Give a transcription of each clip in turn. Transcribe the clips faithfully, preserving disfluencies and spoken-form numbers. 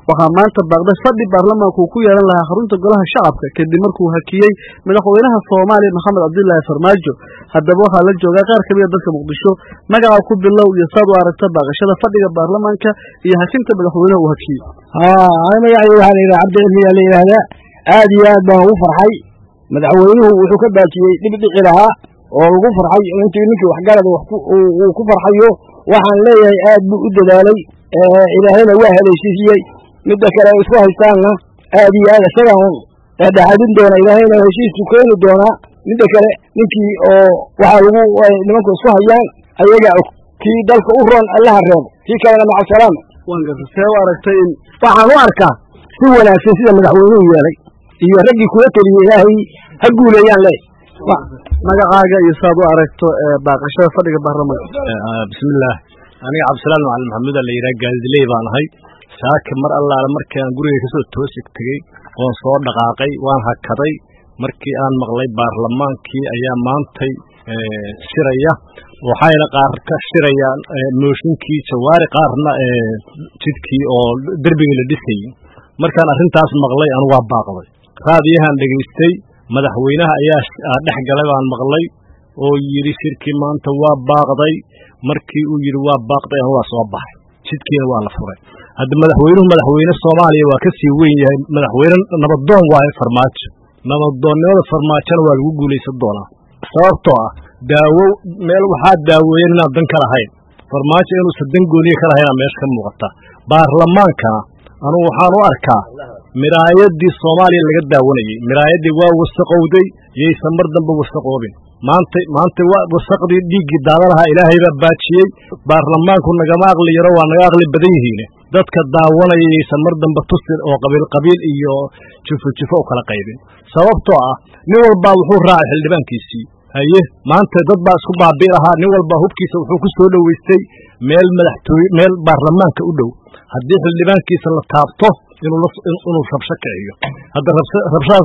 waxaa maanta baaqday fadhi baarlamaanku uu ku yeelan lahaa xarunta golaha shacabka kadib markuu hakiyey madaxweynaha Soomaaliya Maxamed Cabdullaahi Farmaajo. Haddaba waxaa la joogaa qaar ka mid ah dadka Muqdisho magaca ku bilow iyo saad u aragta baaqashada fadhiga baarlamaanka iyo hakinta madaxweynaha uu hakiyey. haa ana magacayga waxaa la yidhaha Cabdi Cilmi la yidhaahdaa aad iyo aad baan ugu farxay madaxweynuhu wuxuu ka baajiyey dhib dhici lahaa oo lagu farxay intii ninkii waxgarad uu ku farxayo waxaan leeyahay aad buu u dadaalay ilaahayna waa haleeshiiyey midda kale ay isku haystaanna aad iyo aad isagaan dhexdhexaadin doona ilaahayna heshiisku keeni doonaa midda kale ninkii oo waxaa lagu nimanku isku hayaan ayaga og kii dalka u roon allaha reebo kii kalena maca salaama waan gartay see u aragtay in waxaan u arkaa si wanaagsan sida madaxweynuhu yeelay iyo raggii kula teliyey ilaahay ha guuleeyaan leey magacaaga iyo saad u aragto baaqashada fadhiga baarlamaanka. bismillaah aniga Cabdisalaam Macalin Maxamuud la yiraahdo gaadiley baan ahay saaka mar allaala markii aan guriga ka soo toosig tagay oo soo dhaqaaqay waan hakaday markii aan maqlay baarlamaankii ayaa maantay shiraya waxayna qaar ka shirayaan mooshinkii jawaari qaarna jidkii oo darbiga la dhisay markaan arrintaas maqlay aan waa baaqday raadiyahan dhageystay madaxweynaha ayaa dhex galay baan maqlay oo yiri shirkii maanta waa baaqday markii uu yiri waa baaqday aan waa soo baxay jidkiina waa la furay hadda madaxweynuhu madaxweyne Soomaaliya waa ka sii weyn yahay madaxweyne nabadoon waa Farmaajo nabadoonnimada Farmaajona waa lagu guuleysan doonaa sababtoo ah daawo meel waxaa daaweeyeen inaan dan ka lahayn Farmaajo inuu sadan gooniye ka lahayn meesha ka muuqata baarlamaanka anu waxaan u arkaa miraayadii Soomaaliya laga daawanayay miraayadii waa wasaqowday yeysan mar dambe wasaqoobin maanta maanta waa wasaqdii dhiigii daadanaha ilaahay baa baajiyey baarlamaanku nagama aqli yaro waa naga aqli badan yihiin dadka daawanaya yeysan mar dambe tusir oo qabiil qabiil iyo jufo jufo u kala qaybin sababtoo ah nin walba wuxuu raacay xildhibaankiisii haye maanta dad baa isku baabi'i lahaa nin walba hubkiisa wuxuu ku soo dhaweystay meel madaxtooy meel baarlamaanka u dhow haddii xildhibaankiisa la taabto inuu inuu rabsho kiciyo hadda rabshadaas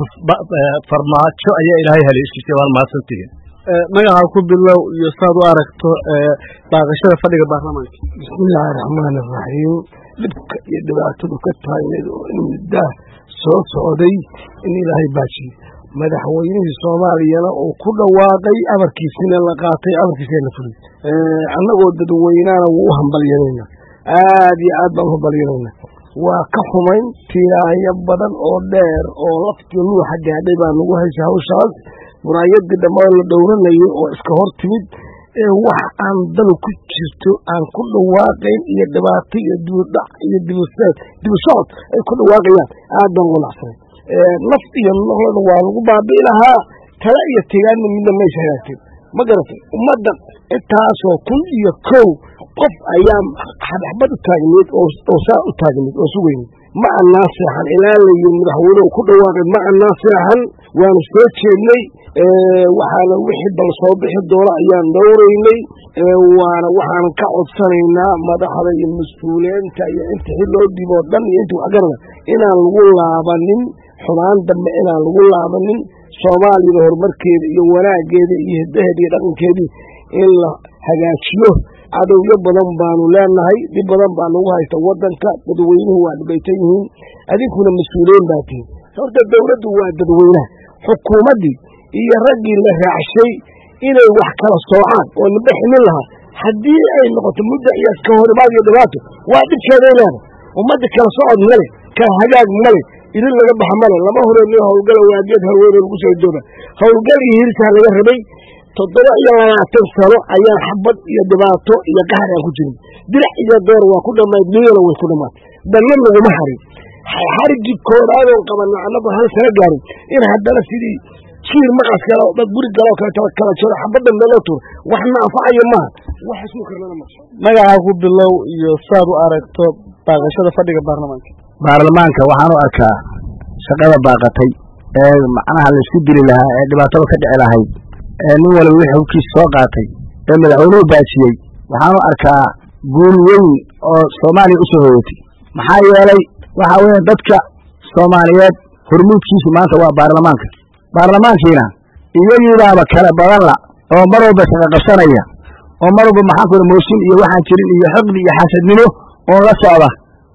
Farmaajo ayaa ilaahay haleeshiisay waan mahadsantihiin. magaca ku bilow iyo saad u aragto baaqashada fadhiga baarlamaanka. bismillaahi raxmaani raxiim dhibka iyo dhibaatadu ka tahay in muddaa soo socday in ilaahay baajiyo madaxweynihii Soomaaliyana uu ku dhawaaqay amarkiisina la qaatay amarkiisina la fuliyay annagoo dadweynaana wuu hambalyeynayna aad iyo aad baan u hambalyeynayna waa ka xumayn tiiraaya badan oo dheer oo laftii nuuxa gaadhay baa nagu haysay hawshaas muraayadii dhammaan la dhowranayay oo iska hor timid ee wax aan danu ku jirto aan ku dhawaaqayn iyo dhibaato iyo dibudhac iyo dibusad dibusocod ay ku dhawaaqayaan aad baan uga nacsanay naf iyo nololna waa lagu baabi'i lahaa tala iyo tigaanna midna meesha hagaagteen ma garatay ummadda intaasoo kun iyo kow qof ayaa xadxbad u taagneed oo saa u taagneed oo sugayneed ma annaa seexan ilaa layihi madaxweynuhu ku dhawaaqay ma annaa seexan waanu soo jeednay waxaana wixii bal soo bixi doona ayaan dhowraynay waana waxaan ka codsanaynaa madaxda iyo mas-uuliyiinta iyo inta xil loo dhibo oo dhan iyo inta waxgarada inaan lagu laabanin xumaan dambe inaan lagu laabanin Soomaalida horumarkeeda iyo wanaageeda iyo hidaheeda iyo dhaqankeedii in la hagaajiyo cadowyo badan baanu leenahay dib badan baa nagu haysta wadanka dadweynuhu waa dhibaytan yihiin adinkuna mas-uuliyiin baa tihiin horta dawladdu waa dadweynaha xukuumaddii iyo raggii la raacshay inay wax kala soocaan oo naba ximin lahaa haddii ay noqoto muddo iyo ka horimaad iyo dhibaato waa dhibkeeday leedahay ummadda kala socod male kala hagaag male idin laga baxa male lama horeeniyo howlgala waa geed haweeney lagu soo jooga howlgal iyo hirsaa laga rabay toddoba iyo labaatan sano ayaan xabad iyo dhibaato iyo qaxar aan ku jirin dirac iyo door waa ku dhammayd niyana way ku dhammaad danna laguma harin xarigii kooraadoo qabanna annagu hal sano gaarin in haddana sidii jiir maqas kale oo dad guri galoo kale taba kala jiro xabadda meeloo tuuro waxna anfacayo maaha wax isuu karnana ma magaca ku bilow iyo saad u aragto baaqashada fadhiga baarlamaanka. baarlamaanka waxaan u arkaa shaqada baaqatay ee macnaha la isku dili lahaa ee dhibaatada ka dhici lahayd ee nin walba wixii hubkiisa soo qaatay ee madaxweynuhu baajiyey waxaan u arkaa guul weyn oo Soomaaliya u soo hoyatay maxaa yeelay waxa weeye dadka Soomaaliyeed hormuudkiisu maanta waa baarlamaanka baarlamaankiina iyagiibaaba kala badan la oo mar walba shaqa qabsanaya oo mar walba maxaa kula mooshin iyo waxaan jirin iyo xaqdi iyo xasadnimo oo la socda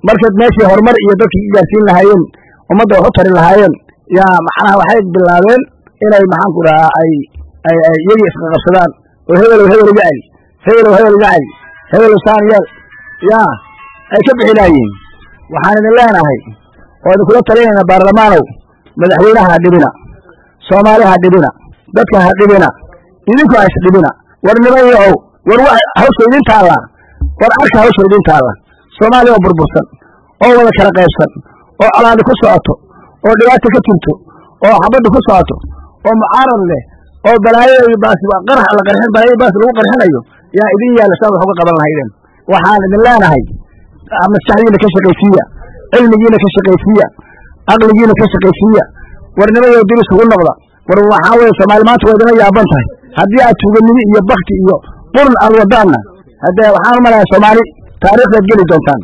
markaad meeshii horumar iyo dadkii gaarsiin lahaayeen ummadda wax u tari lahaayeen yaa macnaha waxay bilaabeen inay maxaanku dhahaa ay ay ay iyagii iska qabsadaan oo hebelow hebel iga celi hebelow hebel iga celi hebelow saan yeel yaa ay ka bixi lahayiin waxaan idin leenahay oo idinkula talinayna baarlamaanow madaxweynaha ha dhibina soomaali ha dhibina dadka ha dhibina idinku ha isdhibina war niman yahow war wa hawsha idin taalla war arka hawsha idin taalla soomaaliya oo burbursan oo wada kala qaybsan oo colaadi ku socoto oo dhibaata ka jirto oo xabadda ku socoto oo mucaarad leh oo balaayo iyo baas qarax la qarxin balaayo baas lagu qarxinayo yaa idin yaala saad wax uga qaban lahaydeen waxaan idin leenahay maskaxdiina ka shaqaysiiya cilmigiina ka shaqaysiiya aqligiina ka shaqaysiiya war nimayo dib isugu noqda war waxaa weeye soomaali maanta waa idina yaaban tahay haddii aad tuuganimi iyo bakti iyo qurun aad wadaanna haddee waxaan u malayaa soomaali taariikhdaad geli doontaan